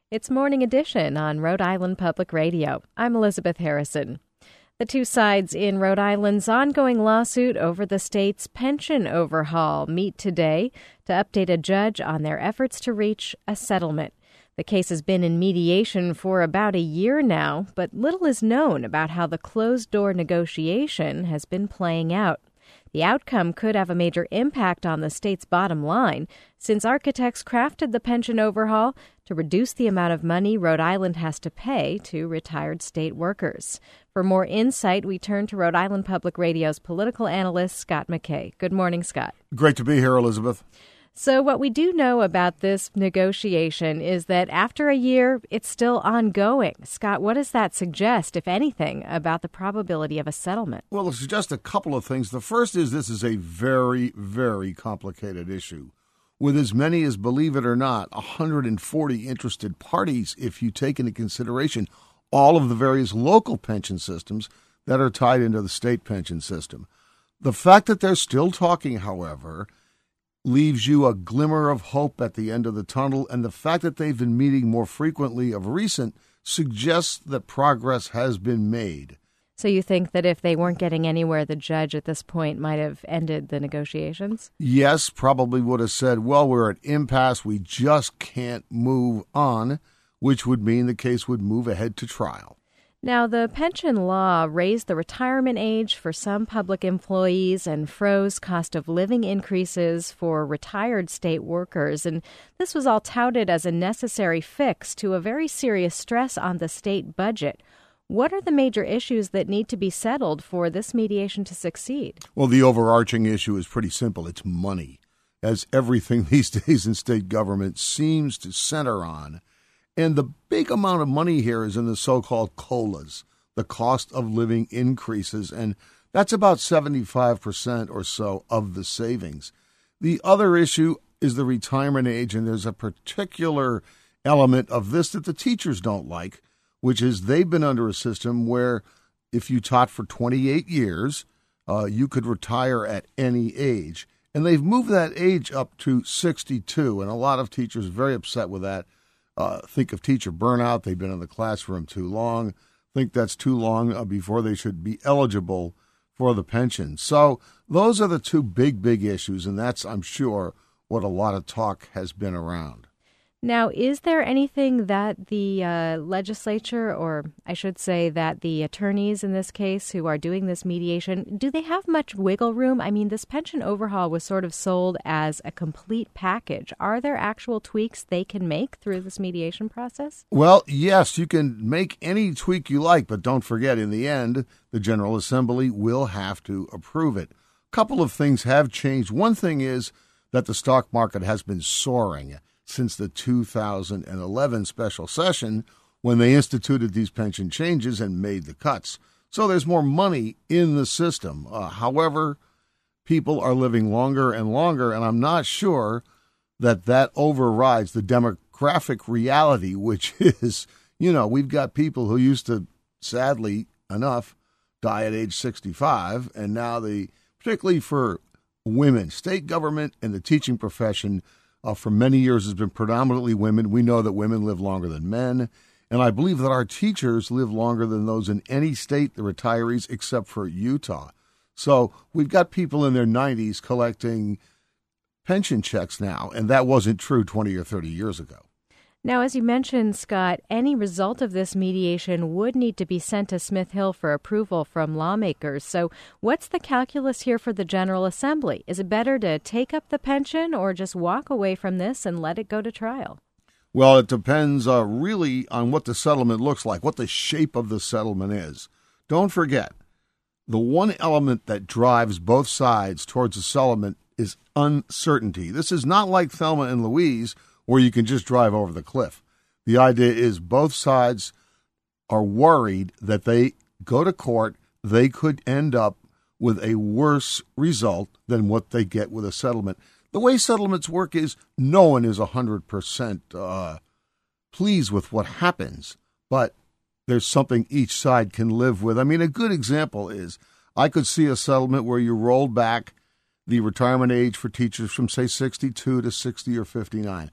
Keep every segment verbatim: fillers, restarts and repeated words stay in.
It's Morning Edition on Rhode Island Public Radio. I'm Elizabeth Harrison. The two sides in Rhode Island's ongoing lawsuit over the state's pension overhaul meet today to update a judge on their efforts to reach a settlement. The case has been in mediation for about a year now, but little is known about how the closed-door negotiation has been playing out. The outcome could have a major impact on the state's bottom line, since architects crafted the pension overhaul to reduce the amount of money Rhode Island has to pay to retired state workers. For more insight, we turn to Rhode Island Public Radio's political analyst, Scott McKay. Good morning, Scott. Great to be here, Elizabeth. So what we do know about this negotiation is that after a year, it's still ongoing. Scott, what does that suggest, if anything, about the probability of a settlement? Well, it suggests a couple of things. The first is this is a very, very complicated issue, with as many as, believe it or not, one hundred forty interested parties if you take into consideration all of the various local pension systems that are tied into the state pension system. The fact that they're still talking, however, leaves you a glimmer of hope at the end of the tunnel, and the fact that they've been meeting more frequently of recent suggests that progress has been made. So you think that if they weren't getting anywhere, the judge at this point might have ended the negotiations? Yes, probably would have said, well, we're at impasse, we just can't move on, which would mean the case would move ahead to trial. Now, the pension law raised the retirement age for some public employees and froze cost of living increases for retired state workers. And this was all touted as a necessary fix to a very serious stress on the state budget. What are the major issues that need to be settled for this mediation to succeed? Well, the overarching issue is pretty simple. It's money, as everything these days in state government seems to center on. And the big amount of money here is in the so-called COLAs, the cost of living increases, and that's about seventy-five percent or so of the savings. The other issue is the retirement age, and there's a particular element of this that the teachers don't like, which is they've been under a system where if you taught for twenty-eight years, uh, you could retire at any age. And they've moved that age up to sixty-two, and a lot of teachers are very upset with that. Uh, think of teacher burnout. They've been in the classroom too long. Think that's too long uh, before they should be eligible for the pension. So those are the two big, big issues, and that's, I'm sure, what a lot of talk has been around. Now, is there anything that the uh, legislature, or I should say that the attorneys in this case who are doing this mediation, do they have much wiggle room? I mean, this pension overhaul was sort of sold as a complete package. Are there actual tweaks they can make through this mediation process? Well, yes, you can make any tweak you like, but don't forget, in the end, the General Assembly will have to approve it. A couple of things have changed. One thing is that the stock market has been soaring since the two thousand eleven special session when they instituted these pension changes and made the cuts. So there's more money in the system. Uh, however, people are living longer and longer, and I'm not sure that that overrides the demographic reality, which is, you know, we've got people who used to, sadly enough, die at age sixty-five, and now the, particularly for women, state government and the teaching profession, Uh, for many years has been predominantly women. We know that women live longer than men. And I believe that our teachers live longer than those in any state, the retirees, except for Utah. So we've got people in their nineties collecting pension checks now, and that wasn't true twenty or thirty years ago. Now, as you mentioned, Scott, any result of this mediation would need to be sent to Smith Hill for approval from lawmakers. So what's the calculus here for the General Assembly? Is it better to take up the pension or just walk away from this and let it go to trial? Well, it depends uh, really on what the settlement looks like, what the shape of the settlement is. Don't forget, the one element that drives both sides towards a settlement is uncertainty. This is not like Thelma and Louise, where you can just drive over the cliff. The idea is both sides are worried that they go to court, they could end up with a worse result than what they get with a settlement. The way settlements work is no one is one hundred percent uh, pleased with what happens, but there's something each side can live with. I mean, a good example is I could see a settlement where you rolled back the retirement age for teachers from, say, sixty-two to sixty or fifty-nine.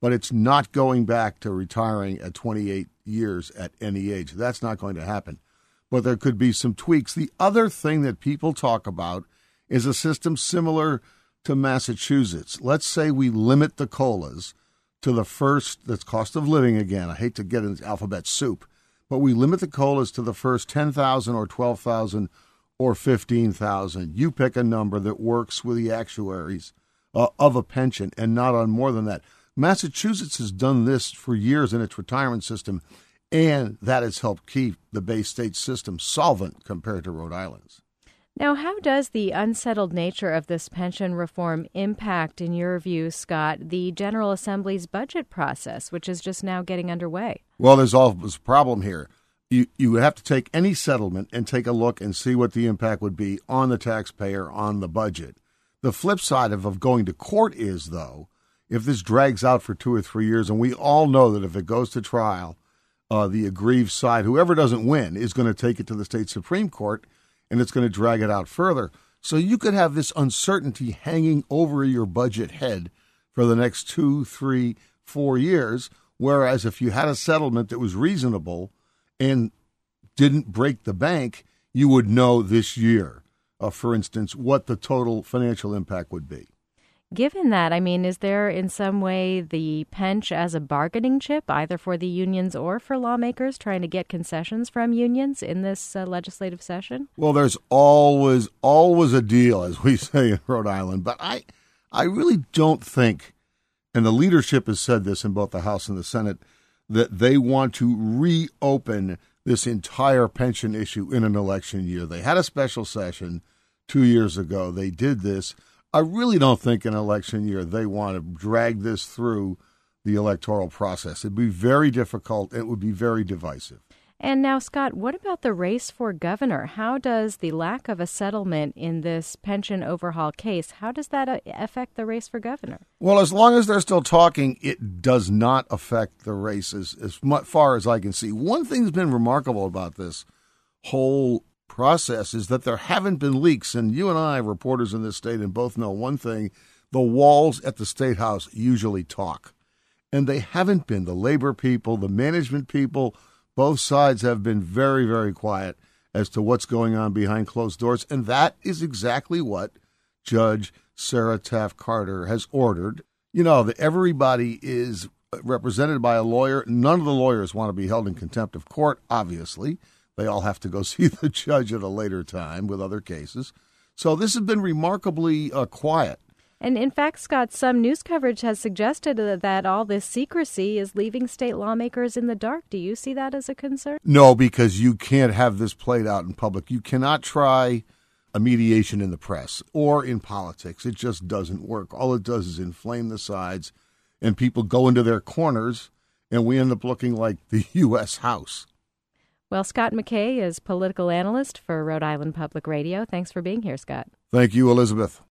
but it's not going back to retiring at twenty-eight years at any age. That's not going to happen. But there could be some tweaks. The other thing that people talk about is a system similar to Massachusetts. Let's say we limit the COLAs to the first, that's cost of living again. I hate to get into alphabet soup, but we limit the COLAs to the first ten thousand or twelve thousand or fifteen thousand. You pick a number that works with the actuaries uh, of a pension and not on more than that. Massachusetts has done this for years in its retirement system, and that has helped keep the Bay State system solvent compared to Rhode Island's. Now, how does the unsettled nature of this pension reform impact, in your view, Scott, the General Assembly's budget process, which is just now getting underway? Well, there's always a problem here. You you would have to take any settlement and take a look and see what the impact would be on the taxpayer, on the budget. The flip side of, of going to court is, though, if this drags out for two or three years, and we all know that if it goes to trial, uh, the aggrieved side, whoever doesn't win, is going to take it to the state Supreme Court, and it's going to drag it out further. So you could have this uncertainty hanging over your budget head for the next two, three, four years, whereas if you had a settlement that was reasonable and didn't break the bank, you would know this year, uh, for instance, what the total financial impact would be. Given that, I mean, is there in some way the pench as a bargaining chip, either for the unions or for lawmakers trying to get concessions from unions in this uh, legislative session? Well, there's always, always a deal, as we say in Rhode Island. But I, I really don't think, and the leadership has said this in both the House and the Senate, that they want to reopen this entire pension issue in an election year. They had a special session two years ago. They did this. I really don't think in an election year they want to drag this through the electoral process. It'd be very difficult. It would be very divisive. And now, Scott, what about the race for governor? How does the lack of a settlement in this pension overhaul case, how does that affect the race for governor? Well, as long as they're still talking, it does not affect the race as, as far as I can see. One thing that's been remarkable about this whole process is that there haven't been leaks, and you and I, reporters in this state, and both know one thing: the walls at the State House usually talk, and they haven't been. The labor people, the management people, both sides have been very, very quiet as to what's going on behind closed doors, and that is exactly what Judge Sarah Taft Carter has ordered. You know, that everybody is represented by a lawyer. None of the lawyers want to be held in contempt of court, obviously. They all have to go see the judge at a later time with other cases. So this has been remarkably uh, quiet. And in fact, Scott, some news coverage has suggested that all this secrecy is leaving state lawmakers in the dark. Do you see that as a concern? No, because you can't have this played out in public. You cannot try a mediation in the press or in politics. It just doesn't work. All it does is inflame the sides, and people go into their corners, and we end up looking like the U S House. Well, Scott McKay is political analyst for Rhode Island Public Radio. Thanks for being here, Scott. Thank you, Elizabeth.